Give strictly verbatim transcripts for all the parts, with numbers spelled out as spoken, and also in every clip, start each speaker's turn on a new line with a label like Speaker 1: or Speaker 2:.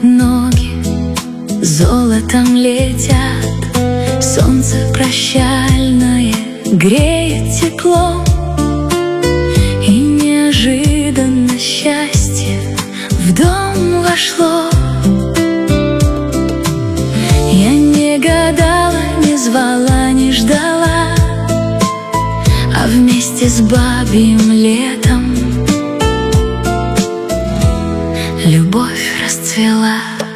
Speaker 1: под ноги золотом летят. Солнце прощальное греет теплом, и неожиданно счастье в дом вошло. Я не гадала, не звала, не ждала, а вместе с бабьим летом любовь расцвела.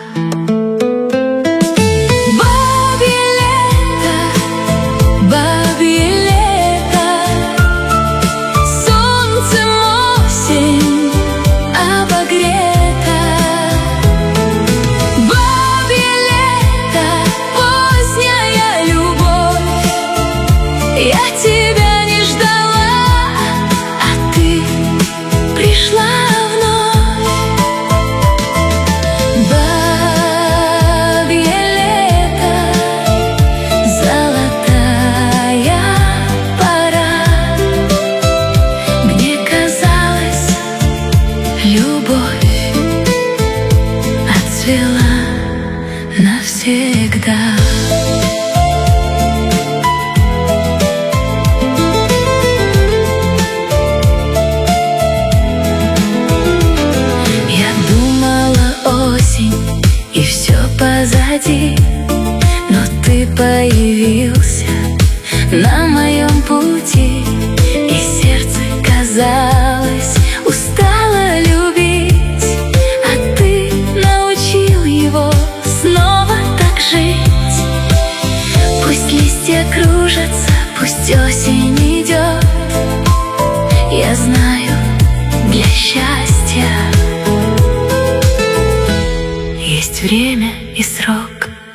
Speaker 1: Я тебя не ждала, а ты пришла вновь. Бабье лето, золотая пора. Мне казалось, любовь отцвела навсегда. И все позади, но ты появился на моем пути, и сердце, казалось, устало любить, а ты научил его снова так жить. Пусть листья кружатся, пусть осень идет, я знаю, для счастья есть время и срок.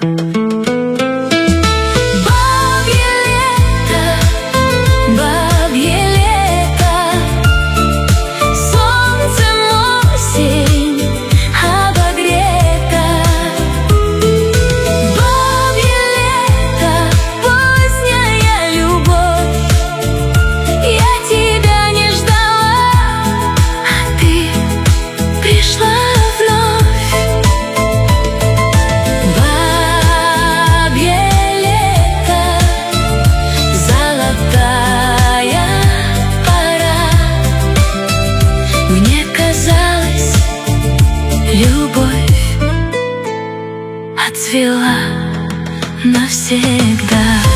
Speaker 1: Бабье лето, бабье лето, солнцем осень обогрета. Бабье лето, поздняя любовь, я тебя не ждала, а ты пришла. Любовь отцвела навсегда.